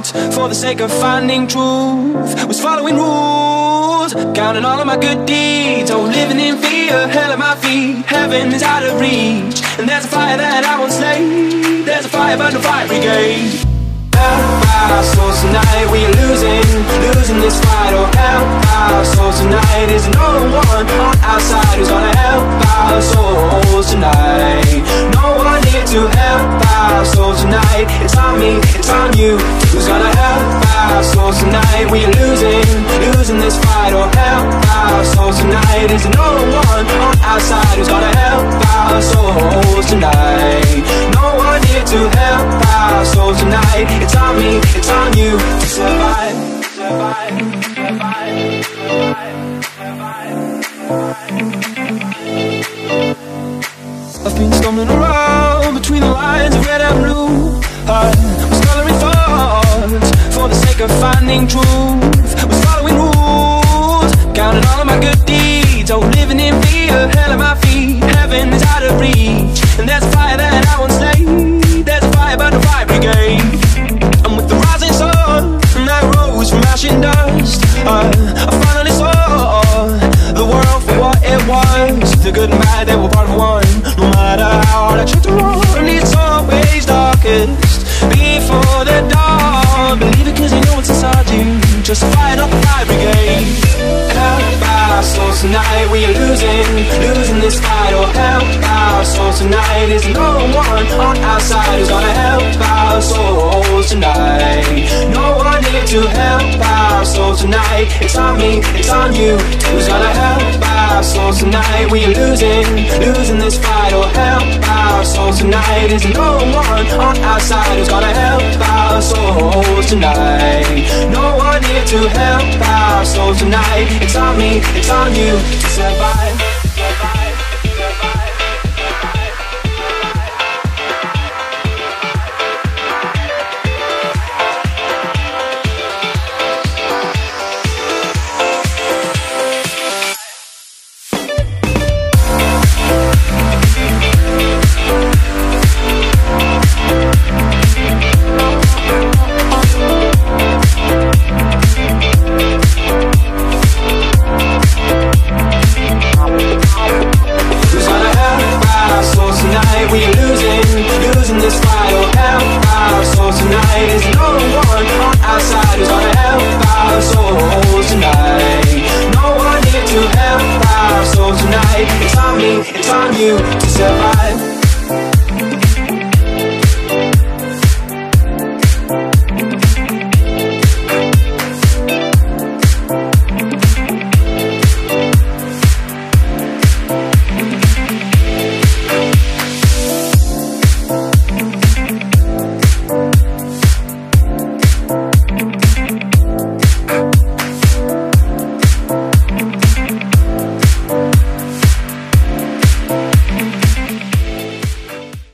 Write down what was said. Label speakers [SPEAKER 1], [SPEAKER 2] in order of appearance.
[SPEAKER 1] for the sake of finding truth. Was following rules, counting all of my good deeds. Oh, living in fear, hell at my feet. Heaven is out of reach, and there's a fire that I won't slay. There's a fire but no fire brigade. Help our souls tonight, we are losing this fight. Oh, help our souls tonight. Is no one on our side who's gonna help our souls tonight. No one here to help our souls tonight. It's on me, it's on you. Who's gonna help our souls tonight? We are losing this fight. Oh, help our souls tonight. Is no one on our side who's gonna help our souls tonight. No one here to help our souls tonight. It's on me, it's on you to survive, survive, survive, survive, survive. I've been stumbling around between the lines of red and blue. I was coloring thoughts for the sake of finding truth. Was following rules, counting all of my good deeds. Oh, living in fear, hell at my feet. Heaven is out of reach, and there's a fire that I won't slay. There's a fire but no fire brigade. And with the rising sun, I rose from ash and dust. I finally saw the world for what it was. The good and bad, they were part of one. No matter how hard I try to run, it's always darkest before the dawn. Believe it cause you know what's inside you. Just fight up the fire brigade. Help our souls tonight, we are losing this fight. Oh, help our souls tonight. Is no one on our side who's gonna help our souls tonight. No one here to help our souls tonight. It's on me, it's on you. Who's gonna help our souls tonight? We are losing this fight. Oh, help our souls tonight. Is no one on our side who's gonna help our souls tonight. No one here to help our souls tonight. It's on me, it's on you to survive, survive, survive. It's on me, it's on you.